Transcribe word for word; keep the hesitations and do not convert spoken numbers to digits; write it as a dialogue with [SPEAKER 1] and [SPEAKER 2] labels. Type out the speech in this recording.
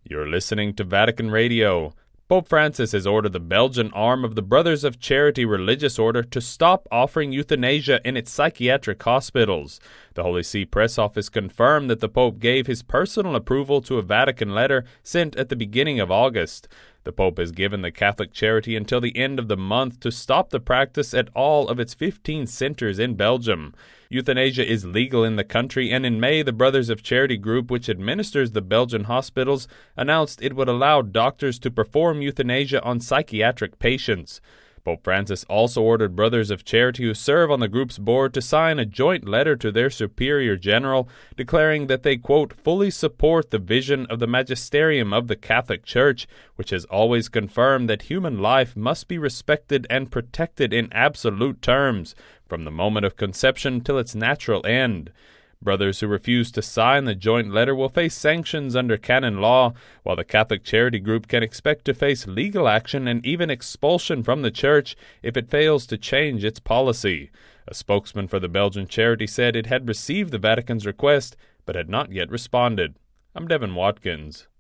[SPEAKER 1] You're listening to Vatican Radio. Pope Francis has ordered the Belgian arm of the Brothers of Charity religious order to stop offering euthanasia in its psychiatric hospitals. The Holy See press office confirmed that the Pope gave his personal approval to a Vatican letter sent at the beginning of August. The Pope has given the Catholic Charity until the end of the month to stop the practice at all of its fifteen centers in Belgium. Euthanasia is legal in the country, and in May, the Brothers of Charity group, which administers the Belgian hospitals, announced it would allow doctors to perform euthanasia on psychiatric patients. Pope Francis also ordered Brothers of Charity who serve on the group's board to sign a joint letter to their Superior General declaring that they, quote, fully support the vision of the magisterium of the Catholic Church, which has always confirmed that human life must be respected and protected in absolute terms, from the moment of conception till its natural end. Brothers who refuse to sign the joint letter will face sanctions under canon law, while the Catholic Charity Group can expect to face legal action and even expulsion from the Church if it fails to change its policy. A spokesman for the Belgian charity said it had received the Vatican's request, but had not yet responded. I'm Devin Watkins.